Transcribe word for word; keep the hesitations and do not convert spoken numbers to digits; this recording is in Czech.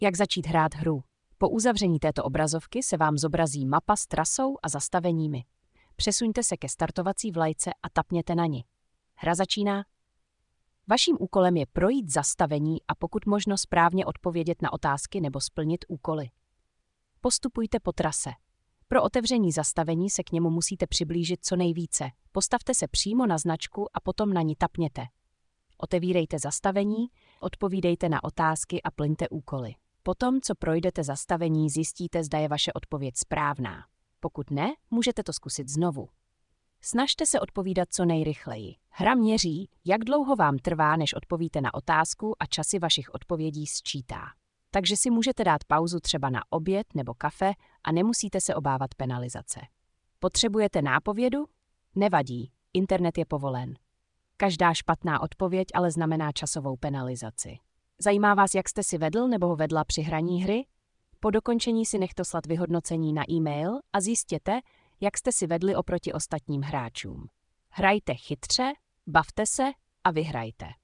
Jak začít hrát hru? Po uzavření této obrazovky se vám zobrazí mapa s trasou a zastaveními. Přesuňte se ke startovací vlajce a tapněte na ni. Hra začíná. Vaším úkolem je projít zastavení a pokud možno správně odpovědět na otázky nebo splnit úkoly. Postupujte po trase. Pro otevření zastavení se k němu musíte přiblížit co nejvíce. Postavte se přímo na značku a potom na ní tapněte. Otevírejte zastavení, odpovídejte na otázky a plňte úkoly. Potom, co projdete zastavení, zjistíte, zda je vaše odpověď správná. Pokud ne, můžete to zkusit znovu. Snažte se odpovídat co nejrychleji. Hra měří, jak dlouho vám trvá, než odpovíte na otázku a časy vašich odpovědí sčítá. Takže si můžete dát pauzu třeba na oběd nebo kafe a nemusíte se obávat penalizace. Potřebujete nápovědu? Nevadí, internet je povolen. Každá špatná odpověď ale znamená časovou penalizaci. Zajímá vás, jak jste si vedl nebo ho vedla při hraní hry? Po dokončení si nechte slat vyhodnocení na e-mail a zjistěte, jak jste si vedli oproti ostatním hráčům. Hrajte chytře, bavte se a vyhrajte.